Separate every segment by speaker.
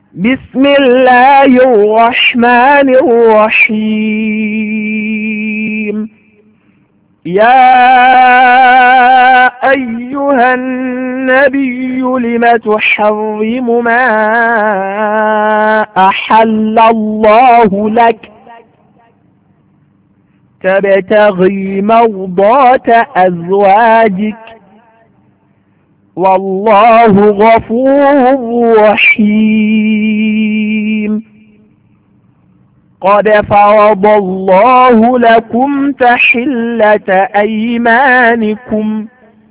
Speaker 1: بسم الله الرحمن الرحيم. يا أيها النبي لم تحرم ما أحل الله لك تبتغي مرضات أزواجك والله غفور رحيم. قد فرض الله لكم تحلة أيمانكم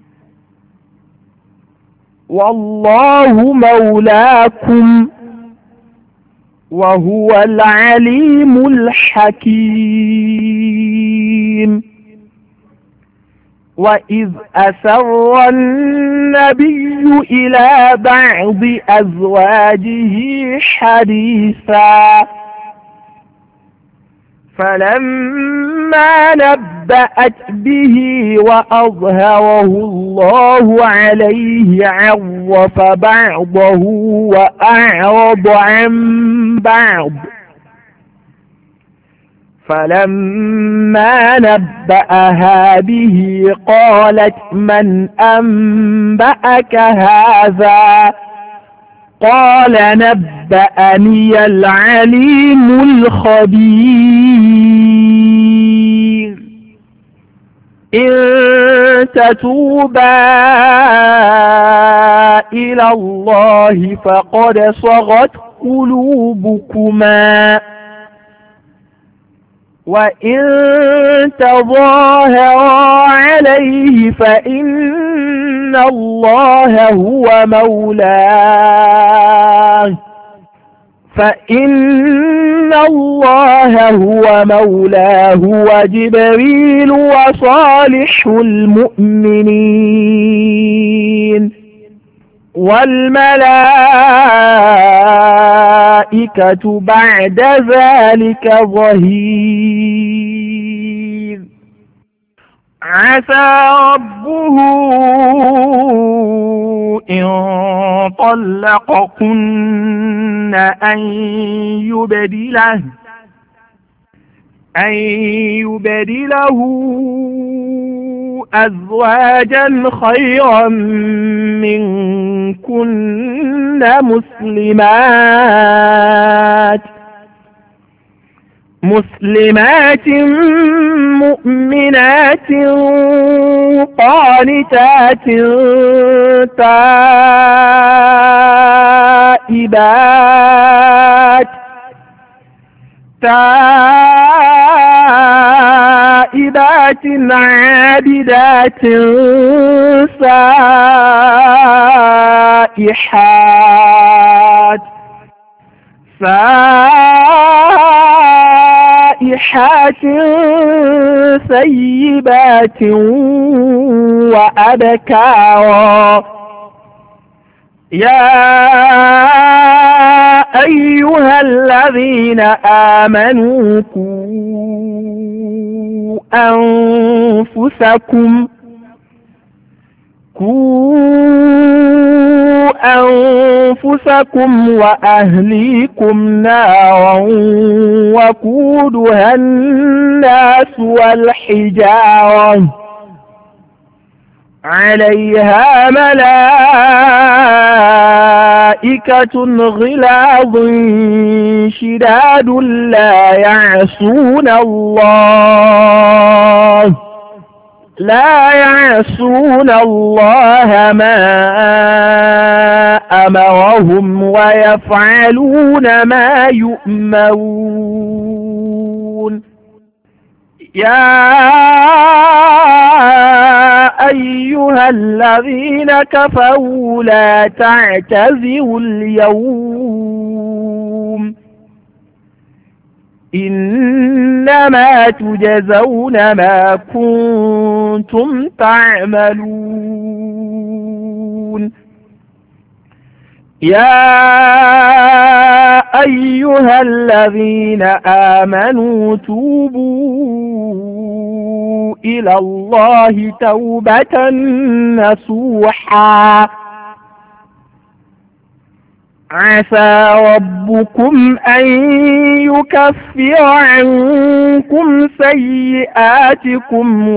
Speaker 1: والله مولاكم وهو العليم الحكيم. وإذ أسر النبي إلى بعض أزواجه حديثا فلما نبأت به وأظهره الله عليه عرف بعضه وأعرض عن بعض فلما نبأها به قالت من أنبأك هذا قال نبأني العليم الخبير. إن تتوبا إلى الله فقد صغت قلوبكما وإن تظاهرا عليه فإن الله هو مولاه وجبريل وصالح المؤمنين والملائكة بعد ذلك ظهير. عسى ربه إن طلقكن أن يبدله أزواجا خيرا منكن مسلمات مؤمنات قانتات تائبات عابدات سائحات ثيبات وأبكارا. يا أيها الذين آمنوا قوا أنفسكم وأهليكم نارا وقودها الناس والحجارة عليها ملائكة غلاظ شداد لا يعصون الله ما أمرهم ويفعلون ما يؤمرون. يا أيها الذين كفروا لا تعتذروا اليوم إنما تجزون ما كنتم تعملون. يا أيها الذين آمنوا توبوا إلى الله توبة نصوحا عسى ربكم أن يكفر عنكم سيئاتكم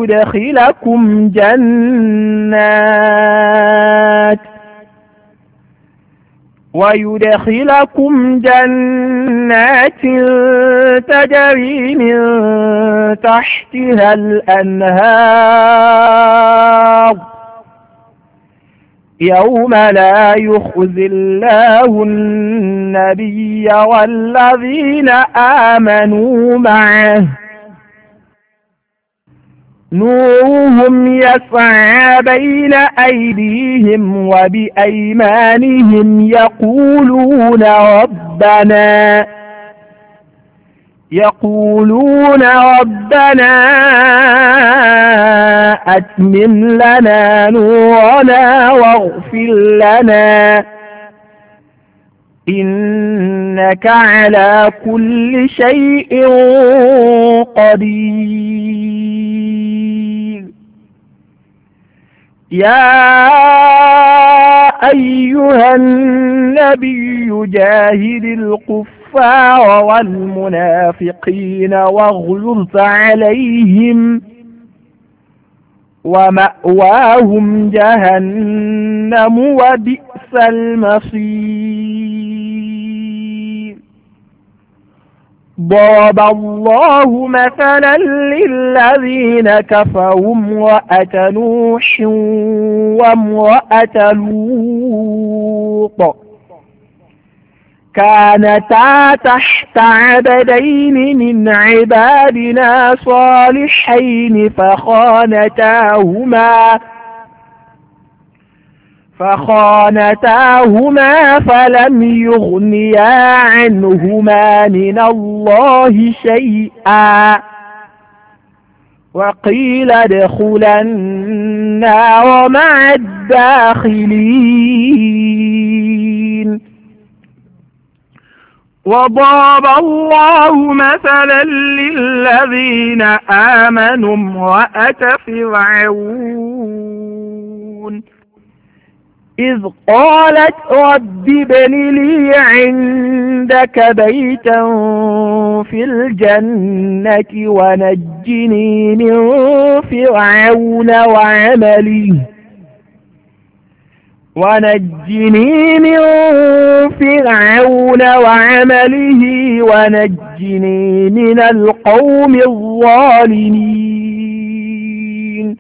Speaker 1: ويدخلكم جنات تجري من تحتها الأنهار يوم لا يخزي الله النبي والذين آمنوا معه نورهم يسعى بين أيديهم وبأيمانهم يقولون ربنا أتمم لنا نورنا واغفر لنا إنك على كل شيء قدير. يا أيها النبي جاهد الكفار والمنافقين واغلظ عليهم ومأواهم جهنم وبئس المصير. ضرب الله مثلا للذين كفروا امرأة نوح وامرأة لوط كانتا تحت عبدين من عبادنا صالحين فخانتاهما فلم يغنيا عنهما من الله شيئا وقيل ادخلا النار مع الداخلين. وضرب الله مثلا للذين آمنوا امرأة فرعون إذ قالت رب ابن لي عندك بيتا في الجنة ونجني من فرعون وعمله ونجني من القوم الظالمين.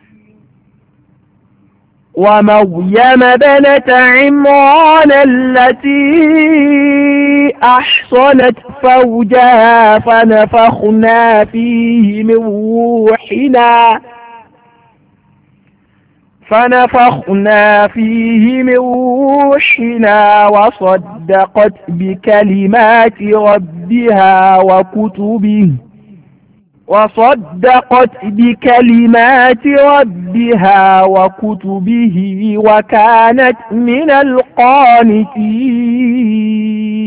Speaker 1: ومريم بنت عمران التي أحصنت فرجها فنفخنا فيه من روحنا وصدقت بكلمات ربها وكتبه وكانت من القانتين.